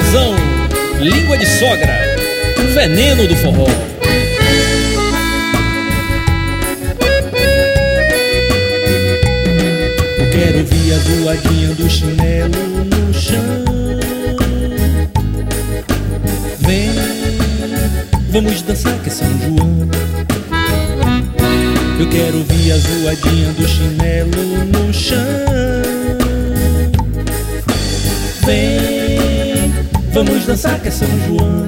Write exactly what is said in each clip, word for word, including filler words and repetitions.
Luizão, língua de sogra, veneno do forró. Eu quero ouvir a zoadinha do chinelo no chão. Vem, vamos dançar que é São João. Eu quero ouvir a zoadinha do chinelo no chão. Vem, vamos dançar que é São João.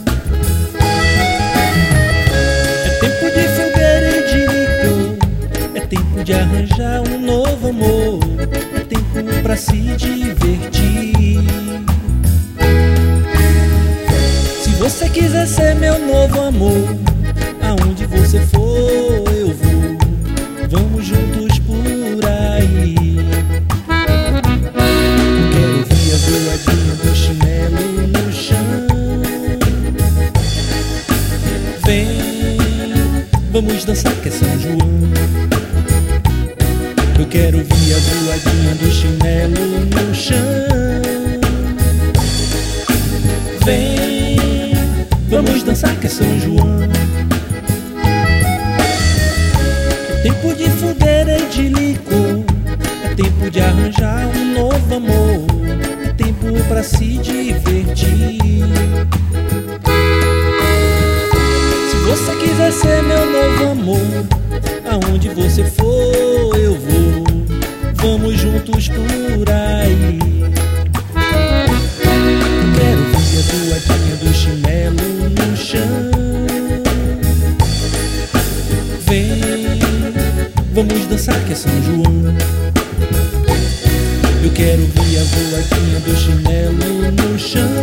É tempo de fogueira e de licor, é tempo de arranjar um novo amor, é tempo pra se divertir. Se você quiser ser meu novo amor, aonde você for eu vou, vamos juntos por aí. Quero ouvir a zoadinha do chinelo no chão. Vem, vamos dançar que é São João. Eu quero ouvir a zoadinha do chinelo no chão. Vem, vamos dançar que é São João. É tempo de fogueira e de licor, é tempo de arranjar um novo amor, é tempo pra se divertir. Se você quiser ser meu novo amor, aonde você for eu vou, vamos juntos por aí. Quero ver a zoadinha do chinelo no chão. Vem, vamos dançar que é São João. Eu quero ver a zoadinha do chinelo no chão.